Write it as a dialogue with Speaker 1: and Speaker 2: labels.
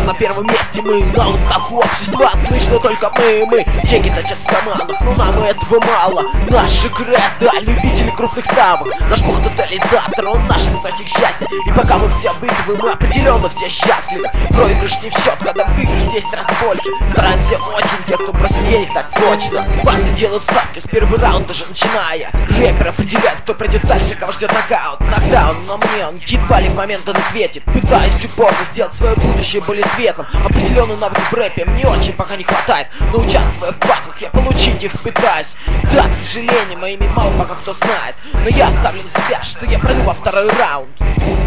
Speaker 1: на первом месте мы. На устах общества слышно только мы. Деньги точат в командах, но нам и этого мало. Наши кредо, любители крупных ставок. Наш бог тотализатор, он наш источник счастья. И пока мы все вызовы, мы определенно все счастливы. Проигрыш не в счет, когда выигрыш 10 раз больше. Стараемся очень, те, кто просто денег так точно. Парни делают ставки с первого раунда же начиная. Рэпер определяет, кто пройдет дальше, кого ждет нокаут. Нокдаун, но мне он едва ли в момент он ответит. Пытаюсь упорно сделать свое будущее более светлым. Определенный навык в рэпе мне очень пока не хватает. Но участвуя в батлах, я получить их пытаюсь. Да, к сожалению, моими мало пока кто знает. Но я ставлю на себя, что я пройду во второй раунд.